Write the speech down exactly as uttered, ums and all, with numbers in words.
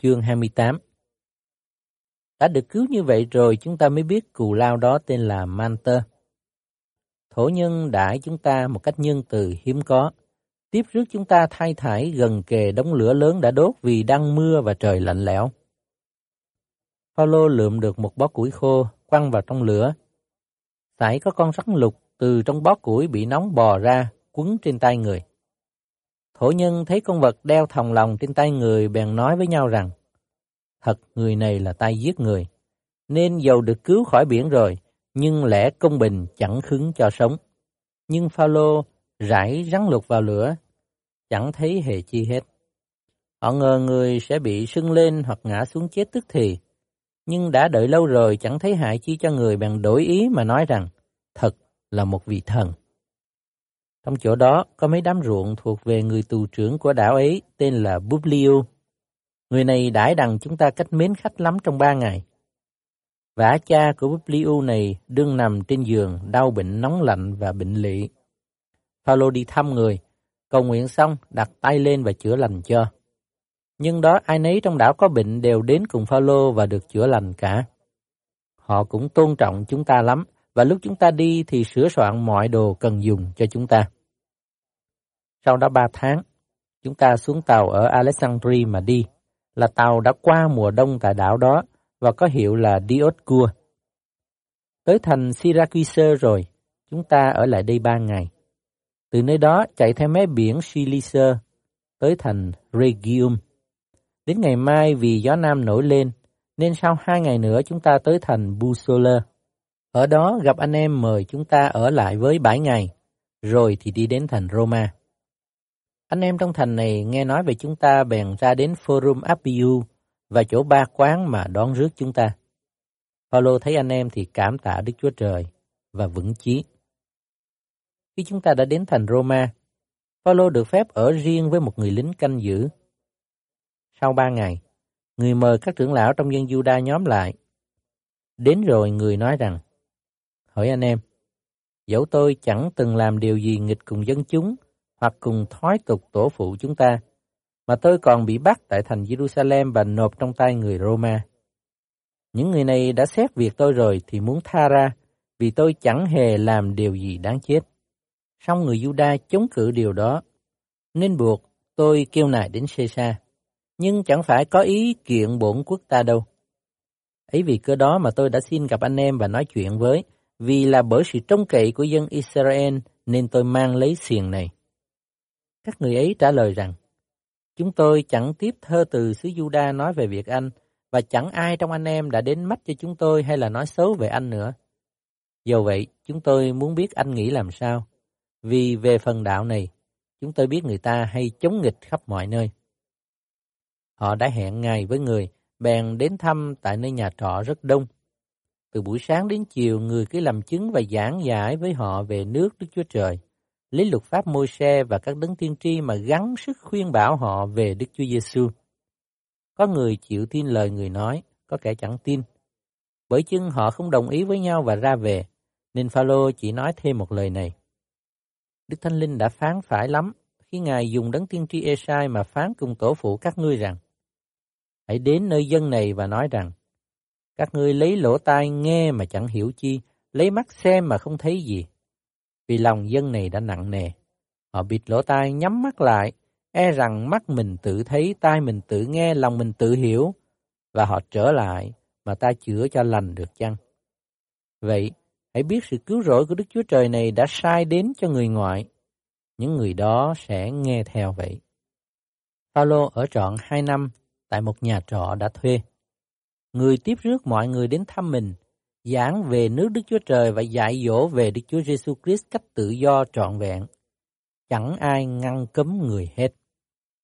chương hai mươi tám. Đã được cứu như vậy rồi chúng ta mới biết cù lao đó tên là Manter. Thổ nhân đãi chúng ta một cách nhân từ hiếm có, tiếp rước chúng ta thay thải gần kề đống lửa lớn đã đốt vì đang mưa và trời lạnh lẽo. Phaolô lượm được một bó củi khô quăng vào trong lửa. Sải có con rắn lục từ trong bó củi bị nóng bò ra quấn trên tay người. Thổ nhân thấy con vật đeo thòng lọng trên tay người bèn nói với nhau rằng: thật người này là tay giết người, nên dầu được cứu khỏi biển rồi, nhưng lẽ công bình chẳng khứng cho sống. Nhưng Phaolô rải rắn lục vào lửa, chẳng thấy hề chi hết. Họ ngờ người sẽ bị sưng lên hoặc ngã xuống chết tức thì, nhưng đã đợi lâu rồi chẳng thấy hại chi cho người, bèn đổi ý mà nói rằng thật là một vị thần. Trong chỗ đó có mấy đám ruộng thuộc về người tù trưởng của đảo ấy tên là Publio. Người này đãi đằng chúng ta cách mến khách lắm trong ba ngày. Vả cha của Publio này đương nằm trên giường đau bệnh nóng lạnh và bệnh lị. Phaolô đi thăm người, cầu nguyện xong đặt tay lên và chữa lành cho. Nhưng đó ai nấy trong đảo có bệnh đều đến cùng Phaolô và được chữa lành cả. Họ cũng tôn trọng chúng ta lắm, và lúc chúng ta đi thì sửa soạn mọi đồ cần dùng cho chúng ta. Sau đó ba tháng, chúng ta xuống tàu ở Alexandria mà đi, là tàu đã qua mùa đông tại đảo đó và có hiệu là Dioscur. Tới thành Syracuse rồi, chúng ta ở lại đây ba ngày. Từ nơi đó chạy theo mé biển Cilicia tới thành Rhegium. Đến ngày mai vì gió nam nổi lên, nên sau hai ngày nữa chúng ta tới thành Busola. Ở đó gặp anh em mời chúng ta ở lại với bảy ngày, rồi thì đi đến thành Roma. Anh em trong thành này nghe nói về chúng ta bèn ra đến Forum Appiu và chỗ ba quán mà đón rước chúng ta. Phaolô thấy anh em thì cảm tạ Đức Chúa Trời và vững chí. Khi chúng ta đã đến thành Roma, Phaolô được phép ở riêng với một người lính canh giữ. Sau ba ngày, người mời các trưởng lão trong dân Giu-đa nhóm lại. Đến rồi người nói rằng: hỡi anh em, dẫu tôi chẳng từng làm điều gì nghịch cùng dân chúng hoặc cùng thói tục tổ phụ chúng ta, mà tôi còn bị bắt tại thành Jerusalem và nộp trong tay người Roma. Những người này đã xét việc tôi rồi thì muốn tha ra, vì tôi chẳng hề làm điều gì đáng chết. Song người Giu-đa chống cự điều đó, nên buộc tôi kêu nài đến Xê-sa, nhưng chẳng phải có ý kiện bổn quốc ta đâu. Ấy vì cơ đó mà tôi đã xin gặp anh em và nói chuyện với, vì là bởi sự trông cậy của dân Israel nên tôi mang lấy xiềng này. Các người ấy trả lời rằng: chúng tôi chẳng tiếp thơ từ xứ Giu-đa nói về việc anh, và chẳng ai trong anh em đã đến mắt cho chúng tôi hay là nói xấu về anh nữa. Dầu vậy, chúng tôi muốn biết anh nghĩ làm sao, vì về phần đạo này, chúng tôi biết người ta hay chống nghịch khắp mọi nơi. Họ đã hẹn ngày với người, bèn đến thăm tại nơi nhà trọ rất đông. Từ buổi sáng đến chiều, người cứ làm chứng và giảng giải với họ về nước Đức Chúa Trời, lấy luật pháp Môi-se và các đấng tiên tri mà gắng sức khuyên bảo họ về Đức Chúa Giêsu. Có người chịu tin lời người nói, có kẻ chẳng tin. Bởi chưng họ không đồng ý với nhau và ra về, nên Phaolô chỉ nói thêm một lời này: Đức Thánh Linh đã phán phải lắm khi Ngài dùng đấng tiên tri Ê-sai mà phán cùng tổ phụ các ngươi rằng: hãy đến nơi dân này và nói rằng, các ngươi lấy lỗ tai nghe mà chẳng hiểu chi, lấy mắt xem mà không thấy gì. Vì lòng dân này đã nặng nề, họ bịt lỗ tai nhắm mắt lại, e rằng mắt mình tự thấy, tai mình tự nghe, lòng mình tự hiểu, và họ trở lại mà ta chữa cho lành được chăng? Vậy, hãy biết sự cứu rỗi của Đức Chúa Trời này đã sai đến cho người ngoại. Những người đó sẽ nghe theo vậy. Phaolô ở trọn hai năm tại một nhà trọ đã thuê. Người tiếp rước mọi người đến thăm mình, giảng về nước Đức Chúa Trời và dạy dỗ về Đức Chúa Giêsu Christ cách tự do trọn vẹn. Chẳng ai ngăn cấm người hết.